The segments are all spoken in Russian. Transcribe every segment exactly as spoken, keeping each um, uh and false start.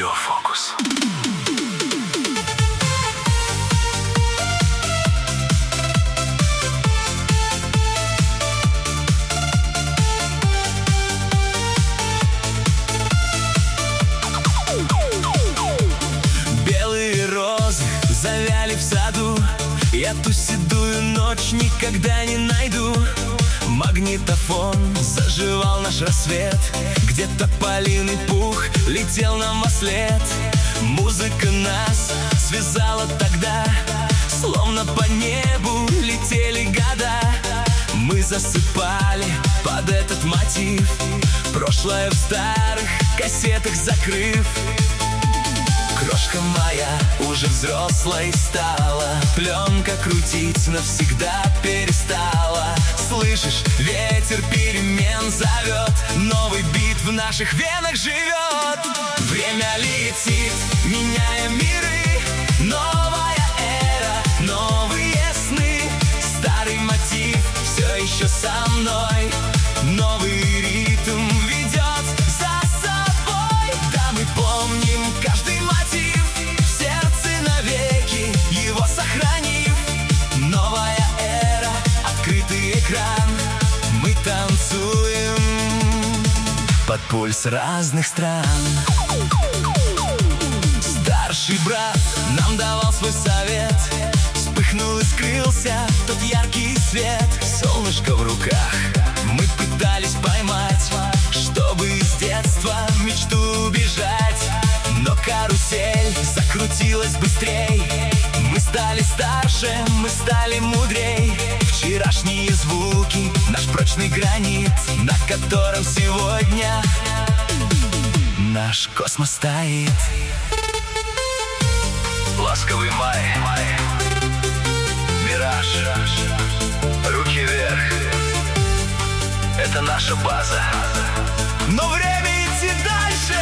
Радиофокус. Белые розы завяли в саду, я ту седую ночь никогда не найду. Магнитофон заживал наш рассвет, где-то полиный пух летел нам вослед. Музыка нас связала тогда, словно по небу летели года. Мы засыпали под этот мотив, прошлое в старых кассетах закрыв. Крошка моя уже взрослой стала, пленка крутить навсегда перестала. Слышишь, ветер перемен зовет, новый бит в наших венах живет. Время летит, меняя миры, новая эра, новые сны. Старый мотив все еще со мной, новый ритм ведет за собой. Да, мы помним каждый мотив, в сердце навеки его сохранив. Новая эра, открытый экран, мы танцуем под пульс разных стран. Старший брат нам давал свой совет, вспыхнул и скрылся тот яркий свет. Солнышко в руках мы пытались поймать, чтобы из детства в мечту убежать. Но карусель закрутилась быстрей, мы стали старше, мы стали мудрей. Вчерашние звуки, наш прочный гранит, на котором сегодня наш космос стоит. Ласковый май, май. Мираж, руки вверх. Это наша база. Но время идти дальше.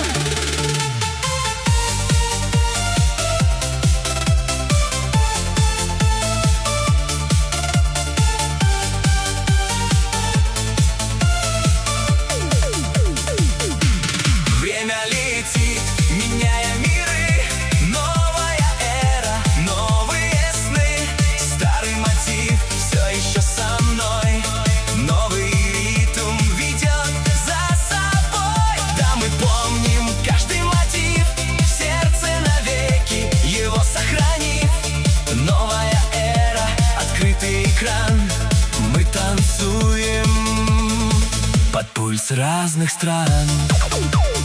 Время летит, меняя миры, новая эра, новые сны. Старый мотив все еще со мной, новый ритм ведет за собой. Да, мы помним каждый мотив, в сердце навеки его сохранив. Новая эра, открытый экран, мы танцуем под пульс разных стран.